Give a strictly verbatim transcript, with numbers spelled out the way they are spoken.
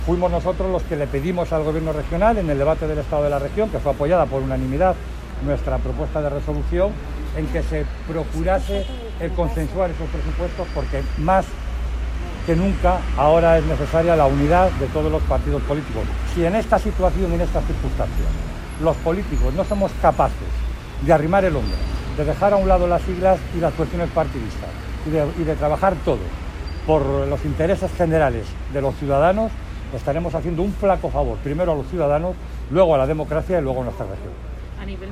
Fuimos nosotros los que le pedimos al Gobierno regional en el debate del Estado de la región, que fue apoyada por unanimidad nuestra propuesta de resolución, en que se procurase el consensuar esos presupuestos, porque más que nunca ahora es necesaria la unidad de todos los partidos políticos. Si en esta situación y en estas circunstancias los políticos no somos capaces de arrimar el hombro, de dejar a un lado las siglas y las cuestiones partidistas y de, y de trabajar todo por los intereses generales de los ciudadanos, estaremos haciendo un flaco favor, primero a los ciudadanos, luego a la democracia y luego a nuestra región.